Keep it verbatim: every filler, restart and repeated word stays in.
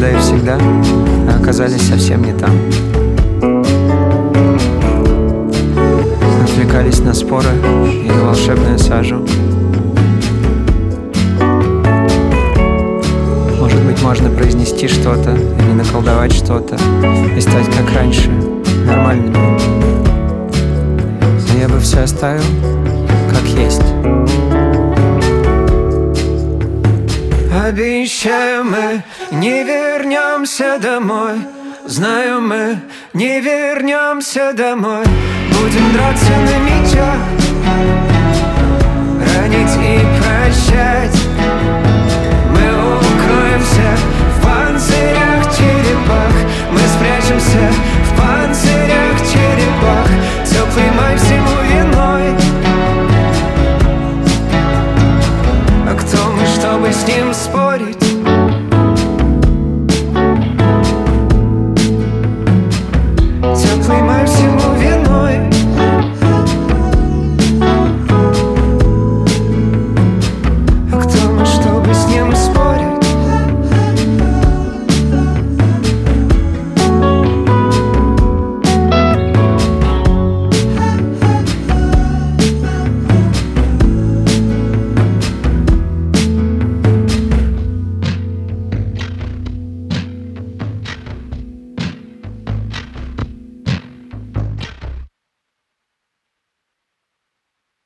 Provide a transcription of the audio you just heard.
всегда и всегда, а оказались совсем не там. Отвлекались на споры и на волшебную сажу. Может быть, можно произнести что-то или наколдовать что-то и стать как раньше, нормальными. Но я бы все оставил как есть. Обещаю, мы не вернемся домой. Знаю, мы не вернемся домой. Будем драться на мечах, ранить и прощать. Мы укроемся